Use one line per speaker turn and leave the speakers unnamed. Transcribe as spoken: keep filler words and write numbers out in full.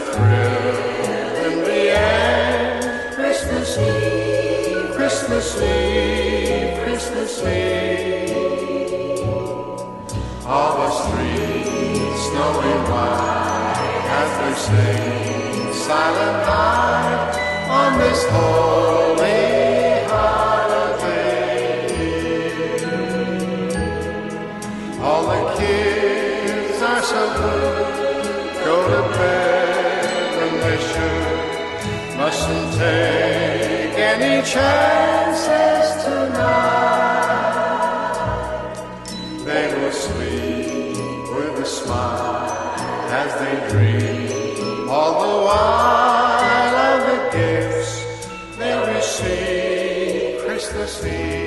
thrill in the air. Christmas Eve, Christmas Eve, Christmas Eve. All the streets snowy white as they sing Silent Night on this holy holiday. All the kids are so good, go to bed when they should. Mustn't take any chances tonight. They will sleep with a smile as they dream, all the while of the gifts they'll receive Christmas Eve.